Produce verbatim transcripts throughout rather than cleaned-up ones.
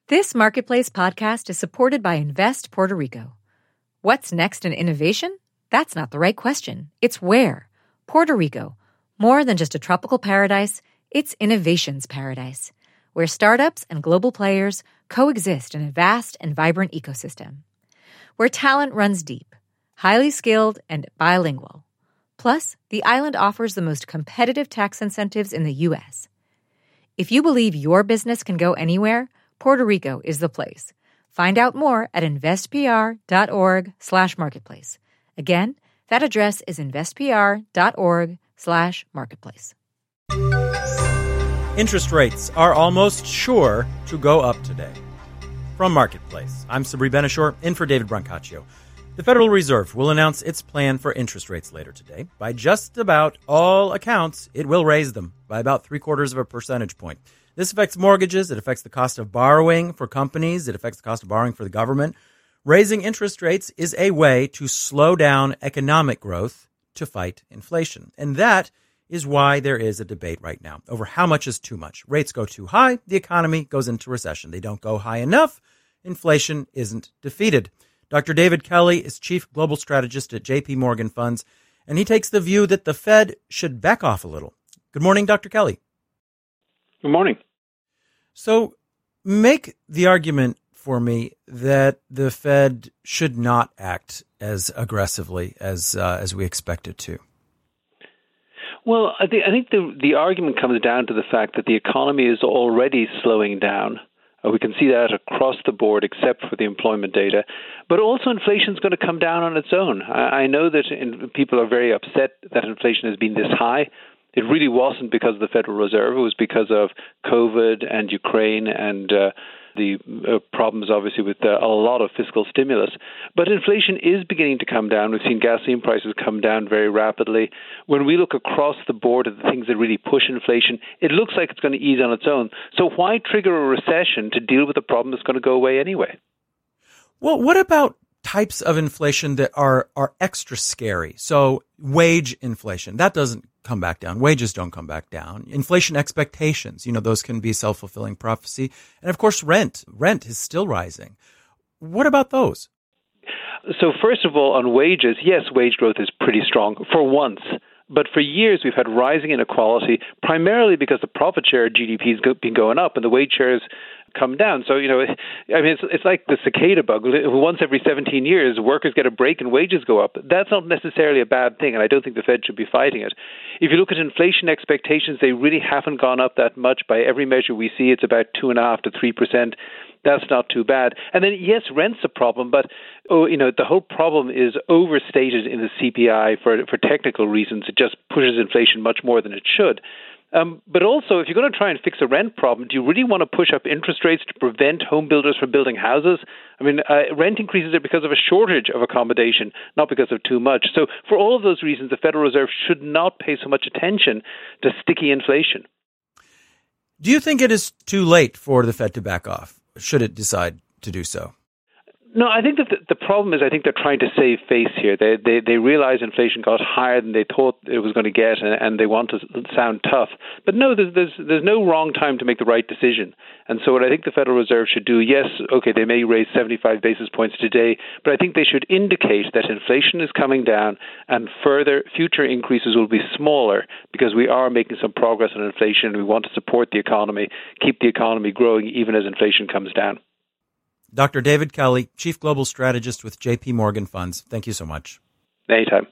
This Marketplace podcast is supported by Invest Puerto Rico. What's next in innovation? That's not the right question. It's where. Puerto Rico. More than just a tropical paradise, it's innovation's paradise, where startups and global players coexist in a vast and vibrant ecosystem. Where talent runs deep, highly skilled, and bilingual. Plus, the island offers the most competitive tax incentives in the U S. If you believe your business can go anywhere, Puerto Rico is the place. Find out more at investpr.org slash marketplace. Again, that address is investpr.org slash marketplace. Interest rates are almost sure to go up today. From Marketplace, I'm Sabri Benishore, in for David Brancaccio. The Federal Reserve will announce its plan for interest rates later today. By just about all accounts, it will raise them by about three quarters of a percentage point. This affects mortgages. It affects the cost of borrowing for companies. It affects the cost of borrowing for the government. Raising interest rates is a way to slow down economic growth to fight inflation. And that is why there is a debate right now over how much is too much. Rates go too high, the economy goes into recession. They don't go high enough, inflation isn't defeated. Doctor David Kelly is chief global strategist at J P Morgan Funds, and he takes the view that the Fed should back off a little. Good morning, Doctor Kelly. Good morning. So make the argument for me that the Fed should not act as aggressively as uh, as we expect it to. Well, I think I think the the argument comes down to the fact that the economy is already slowing down. Uh, we can see that across the board, except for the employment data. But also, inflation is going to come down on its own. I, I know that in, people are very upset that inflation has been this high. It really wasn't because of the Federal Reserve. It was because of COVID and Ukraine and uh, the uh, problems, obviously, with uh, a lot of fiscal stimulus. But inflation is beginning to come down. We've seen gasoline prices come down very rapidly. When we look across the board at the things that really push inflation, it looks like it's going to ease on its own. So why trigger a recession to deal with a problem that's going to go away anyway? Well, what about types of inflation that are, are extra scary? So wage inflation, that doesn't come back down. Wages don't come back down. Inflation expectations, you know, those can be self-fulfilling prophecy. And of course, rent. Rent is still rising. What about those? So first of all, on wages, yes, wage growth is pretty strong for once. But for years, we've had rising inequality, primarily because the profit share of G D P has been going up and the wage shares come down. So, you know, I mean, it's, it's like the cicada bug. Once every seventeen years, workers get a break and wages go up. That's not necessarily a bad thing, and I don't think the Fed should be fighting it. If you look at inflation expectations, they really haven't gone up that much. By every measure we see, it's about two and a half to three percent. That's not too bad. And then, yes, rent's a problem, but oh, you know, the whole problem is overstated in the C P I for for technical reasons. It just pushes inflation much more than it should. Um, but also, if you're going to try and fix a rent problem, do you really want to push up interest rates to prevent home builders from building houses? I mean, uh, rent increases are because of a shortage of accommodation, not because of too much. So for all of those reasons, the Federal Reserve should not pay so much attention to sticky inflation. Do you think it is too late for the Fed to back off, should it decide to do so? No, I think that the, the problem is I think they're trying to save face here. They they, they realize inflation got higher than they thought it was going to get, and, and they want to sound tough. But no, there's, there's there's no wrong time to make the right decision. And so what I think the Federal Reserve should do, yes, okay, they may raise seventy-five basis points today, but I think they should indicate that inflation is coming down and further future increases will be smaller because we are making some progress on inflation and we want to support the economy, keep the economy growing even as inflation comes down. Doctor David Kelly, Chief Global Strategist with J P Morgan Funds. Thank you so much. Anytime.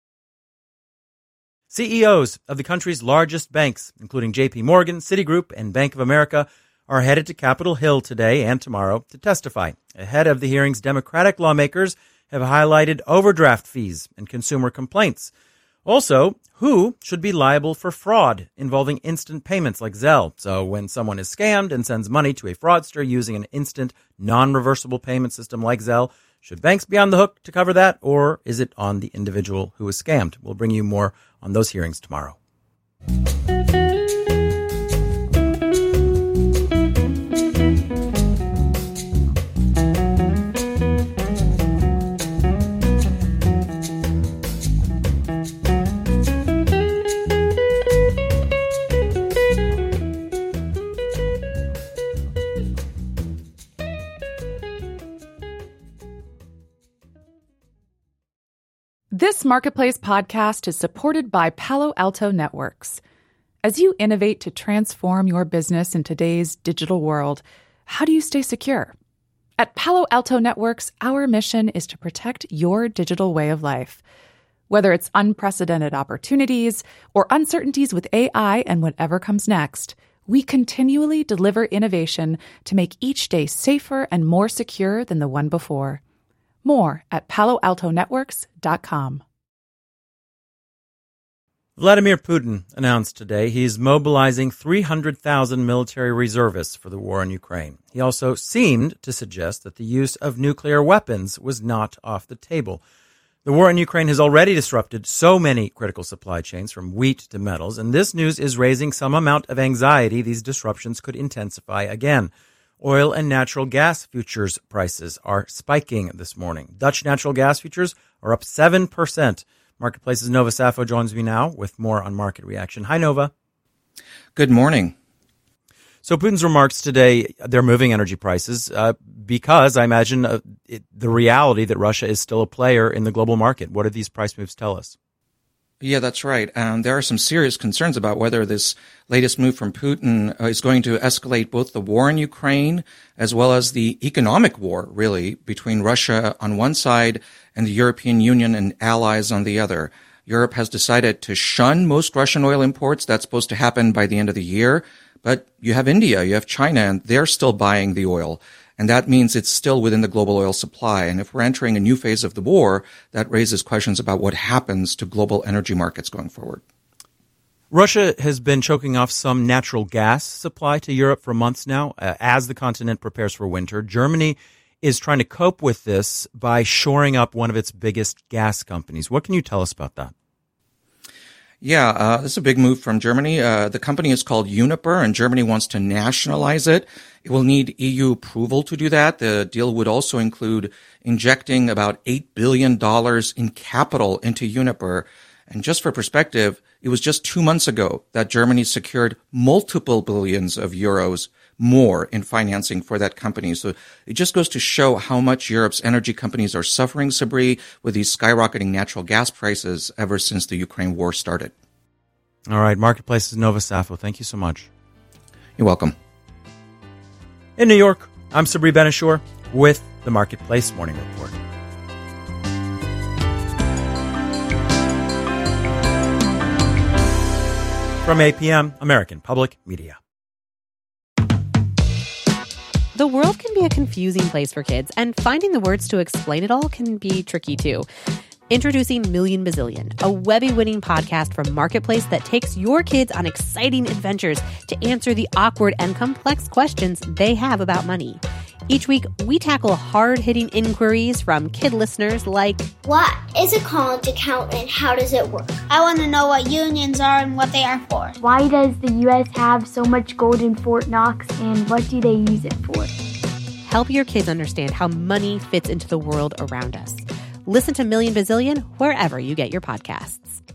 C E Os of the country's largest banks, including J P Morgan, Citigroup, and Bank of America, are headed to Capitol Hill today and tomorrow to testify. Ahead of the hearings, Democratic lawmakers have highlighted overdraft fees and consumer complaints. Also, who should be liable for fraud involving instant payments like Zelle? So when someone is scammed and sends money to a fraudster using an instant, non-reversible payment system like Zelle, should banks be on the hook to cover that, or is it on the individual who is scammed? We'll bring you more on those hearings tomorrow. This Marketplace podcast is supported by Palo Alto Networks. As you innovate to transform your business in today's digital world, how do you stay secure? At Palo Alto Networks, our mission is to protect your digital way of life. Whether it's unprecedented opportunities or uncertainties with A I and whatever comes next, we continually deliver innovation to make each day safer and more secure than the one before. More at palo alto networks dot com. Vladimir Putin announced today he's mobilizing three hundred thousand military reservists for the war in Ukraine. He also seemed to suggest that the use of nuclear weapons was not off the table. The war in Ukraine has already disrupted so many critical supply chains, from wheat to metals, and this news is raising some amount of anxiety these disruptions could intensify again. Oil and natural gas futures prices are spiking this morning. Dutch natural gas futures are up seven percent. Marketplace's Nova Safo joins me now with more on market reaction. Hi, Nova. Good morning. So Putin's remarks today, they're moving energy prices uh, because I imagine uh, it, the reality that Russia is still a player in the global market. What do these price moves tell us? Yeah, that's right. Um, there are some serious concerns about whether this latest move from Putin uh, is going to escalate both the war in Ukraine as well as the economic war, really, between Russia on one side and the European Union and allies on the other. Europe has decided to shun most Russian oil imports. That's supposed to happen by the end of the year. But you have India, you have China, and they're still buying the oil. And that means it's still within the global oil supply. And if we're entering a new phase of the war, that raises questions about what happens to global energy markets going forward. Russia has been choking off some natural gas supply to Europe for months now uh, as the continent prepares for winter. Germany is trying to cope with this by shoring up one of its biggest gas companies. What can you tell us about that? Yeah, uh, this is a big move from Germany. Uh, the company is called Uniper, and Germany wants to nationalize it. It will need E U approval to do that. The deal would also include injecting about eight billion dollars in capital into Uniper. And just for perspective, it was just two months ago that Germany secured multiple billions of euros more in financing for that company. So it just goes to show how much Europe's energy companies are suffering, Sabri, with these skyrocketing natural gas prices ever since the Ukraine war started. All right, Marketplace's Nova Safo, thank you so much. You're welcome. In New York, I'm Sabri Ben-Achour with the Marketplace Morning Report. From A P M, American Public Media. The world can be a confusing place for kids, and finding the words to explain it all can be tricky too. Introducing Million Bazillion, a Webby-winning podcast from Marketplace that takes your kids on exciting adventures to answer the awkward and complex questions they have about money. Each week, we tackle hard-hitting inquiries from kid listeners like, what is a college account and how does it work? I want to know what unions are and what they are for. Why does the U S have so much gold in Fort Knox, and what do they use it for? Help your kids understand how money fits into the world around us. Listen to Million Bazillion wherever you get your podcasts.